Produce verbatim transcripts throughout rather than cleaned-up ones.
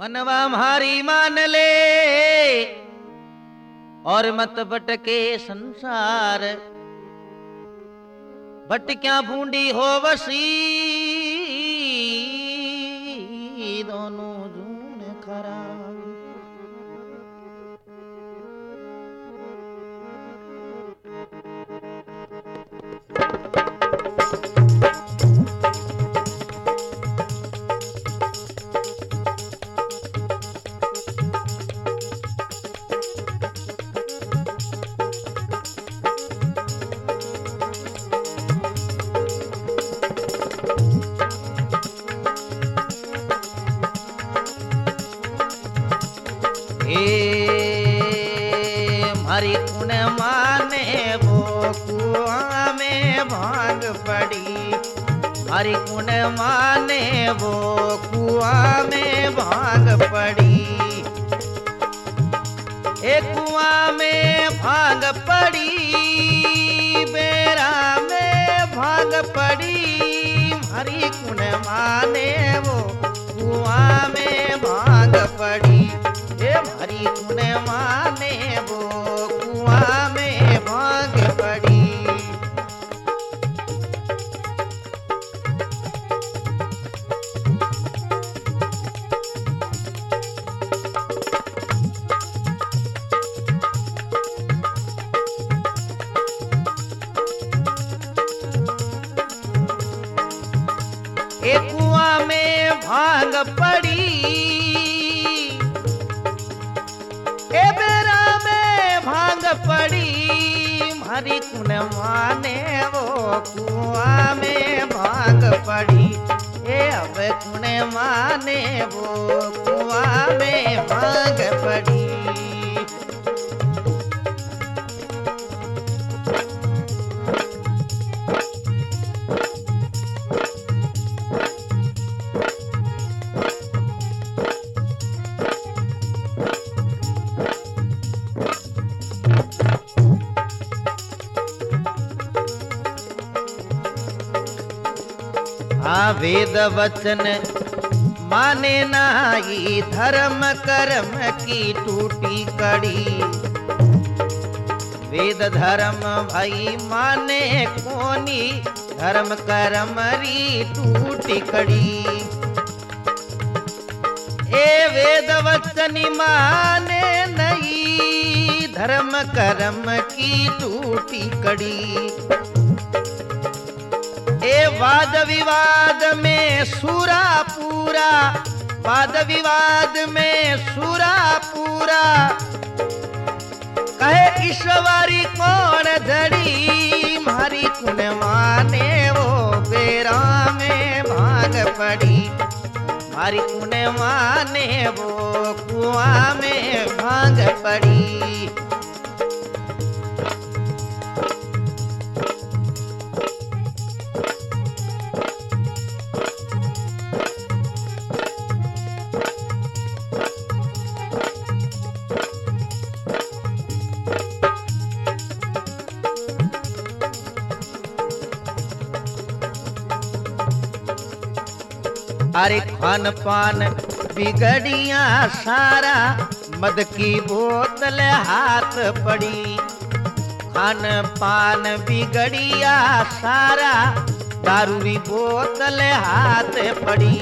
मनवा मारी मान ले और मत भटके संसार। भटक्या बूंदी हो वसी दोनों जून खराब। हमारी कुण माने वो कुआं में भांग पड़ी। हमारी कुण माने वो कुआं में भांग पड़ी। एक कुआं में भांग पड़ी, बेरा में भांग पड़ी। हमारी कुण माने वो कुआं में भांग पड़ी। हमारी कुण माने वो कुआं में भांग पड़ी। एक कुआं में भांग पड़ी, भांग पड़ी। हमारी कुण माने वो कुआं में भांग पड़ी। ए अब कुण माने वो कुआं में भांग पड़ी। आ वेद वचन माने नाही, धर्म कर्म की टूटी कड़ी। वेद धर्म भाई माने कोनी, धर्म कर्म री टूटी कड़ी। ए वेद वचन माने नहीं, धर्म कर्म की टूटी कड़ी। ए वाद विवाद में सूरा पूरा, वाद विवाद में सूरा पूरा। कहे ईश्वरी कौन धड़ी। हमारी कुण माने वो बेरा में भांग पड़ी। हमारी कुण माने वो कुआं में भांग पड़ी। अरे खान पान बिगड़िया सारा, मद की बोतल हाथ पड़ी। खान पान बिगड़िया सारा, दारू की बोतल हाथ पड़ी।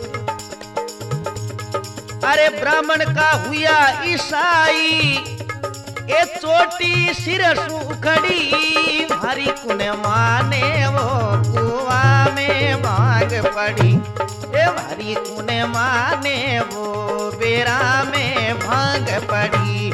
अरे ब्राह्मण का हुआ ईसाई, ए चोटी सिर सुखड़ी। हरी कुण माने वो कुआं में भांग पड़ी। हरी कुण माने वो बेरा में भांग पड़ी।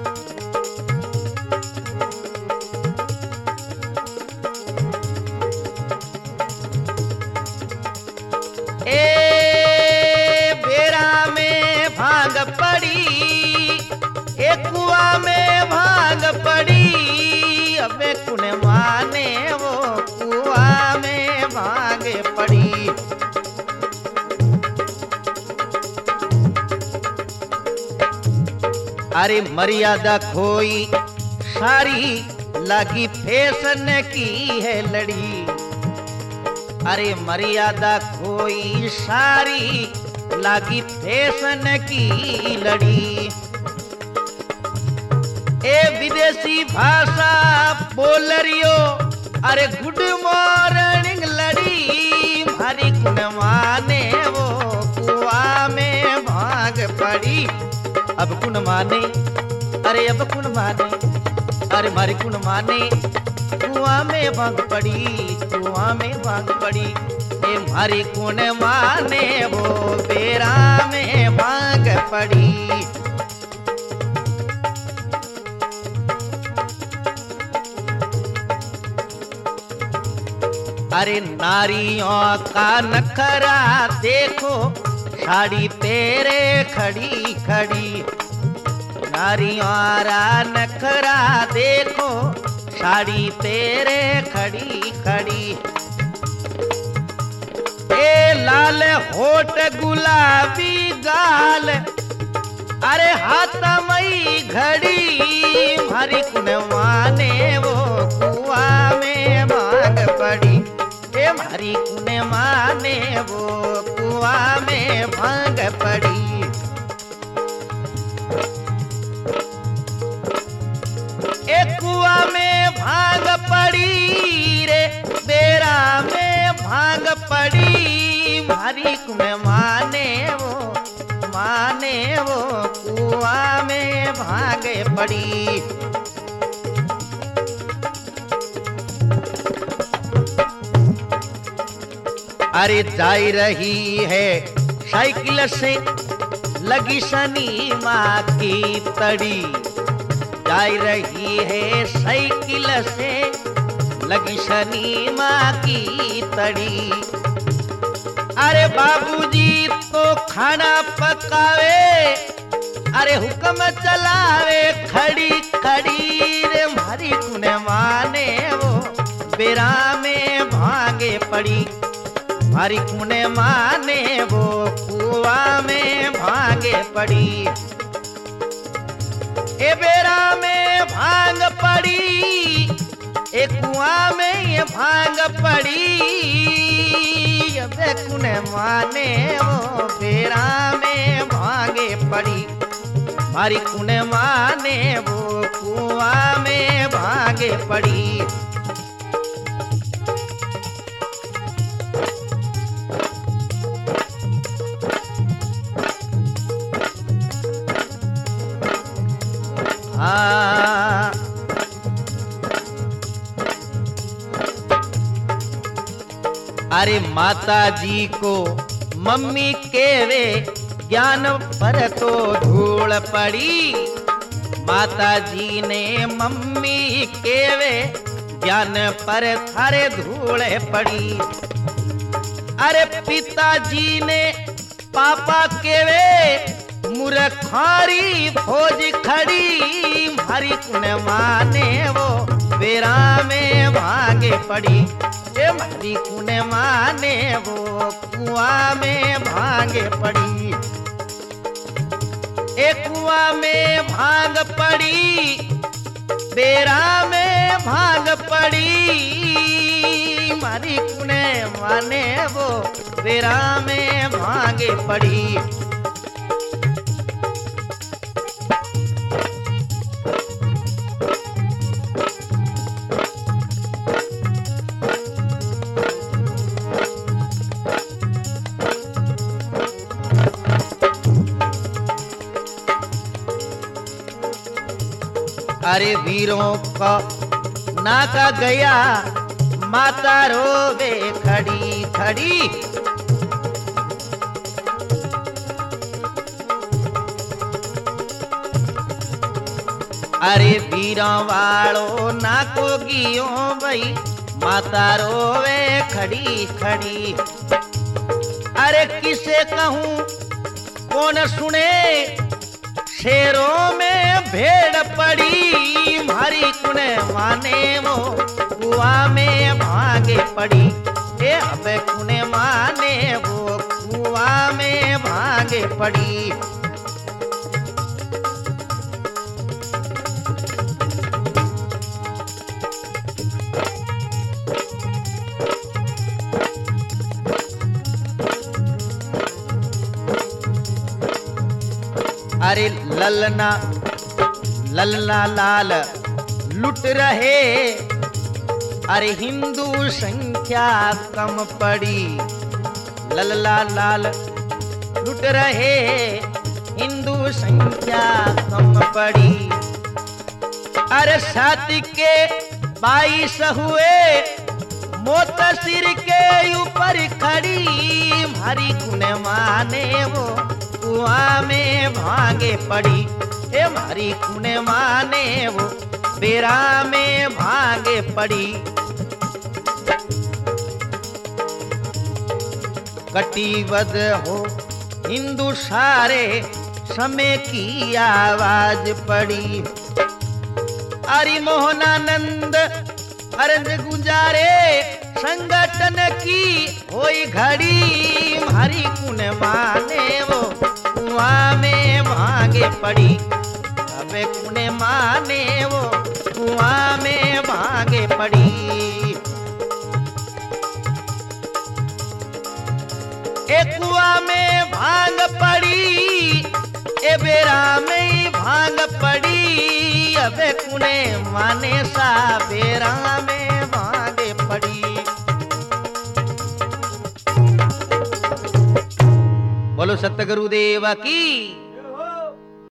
ए बेरा में भांग पड़ी, एक कुआं में भांग पड़ी। अब कुण माने वो कुआं में भांग पड़ी। अरे मर्यादा खोई सारी, लगी फैशन की है लड़ी। अरे मर्यादा खोई सारी, लागी फैशन की लड़ी। ए विदेशी भाषा बोल रियो, अरे गुड मॉर्निंग लड़ी। मारी कुन माने वो कुआ में भाग पड़ी। अब कुन माने, अरे अब कुन माने, अरे मारी कुन माने कुआ में भाग पड़ी, कुआ में भाग पड़ी। ए मारी कुन माने वो बेरा में भाग पड़ी। अरे नारियों का नखरा देखो, साड़ी तेरे खड़ी खड़ी। नारियों रा नखरा देखो, साड़ी तेरे खड़ी खड़ी। ए लाल होठ गुलाबी गाल, अरे हाथ मई घड़ी। मारी कुन माने वो कुआ में भाग पड़ी। ए मारी कुन माने वो कुआ में भाग पड़ी। ए कुआ में भाग पड़ी रे, बेरा में भाग पड़ी। मारी कुन माने वो, माने वो कुआ में भाग पड़ी। अरे जाई रही है साइकिल से लगी शनि माँ की तड़ी। जाई रही है साइकिल से लगी शनि माँ की तड़ी। अरे बाबूजी तो खाना पकावे, अरे हुक्म चलावे खड़ी खड़ी। रे मारी कुन माने वो बेरा में भागे पड़ी। मारी कुन माने वो कुआ में भागे पड़ी। ए बेरा में भाग पड़ी, ए कुआ में ये भाग पड़ी। अबे कुन माने वो बेरा में भागे पड़ी। मारी कुन माने वो कुआ में भागे पड़ी। हाँ अरे माता जी को मम्मी के वे ज्ञान पर तो धूल पड़ी। माता जी ने मम्मी के वे ज्ञान पर थारे धूल पड़ी। अरे पिताजी ने पापा के वे मुरखारी फौज खड़ी। मारी कुन माने वो बेरा में भागे पड़ी। ए मारी कुन माने वो कुआ में भागे पड़ी। ए कुआ में भाग पड़ी, बेरा में भाग पड़ी। मारी कुन माने वो बेरा में भागे पड़ी। अरे वीरों का नाका गया, माता रोवे खड़ी खड़ी। अरे वीरों वालों नाको गियो भाई, माता रोवे खड़ी खड़ी। अरे किसे कहूँ कौन सुने, शेरों में भेड़ पड़ी। मारी कुन माने वो कुआ में भागे पड़ी। ए अब कुन माने वो कुआ में भागे पड़ी। अरे ललना ललना लाल लुट रहे, अरे हिंदू संख्या कम पड़ी। ललला लाल लुट रहे, हिंदू संख्या कम पड़ी। अरे साथी के बाईस हुए, मौत सिर के ऊपर खड़ी। हरी गुण माने वो कुआं में भांगे पड़ी। ए हरी गुण माने वो बेरा में भांगे पड़ी। कटिबद्ध हो हिंदू सारे, समय की आवाज पड़ी। अरि मोहनानंद अर्ज गुजारे, संगठन की होई घड़ी। हरी गुण माने वो कुआं में भांगे पड़ी। अबे गुण माने वो कुआं में भांगे पड़ी। ए कुआं में भांग पड़ी, ए बेरा में भांग पड़ी। अबे कुने माने सा बेरा में भांगे पड़ी। बोलो सतगुरुदेव की।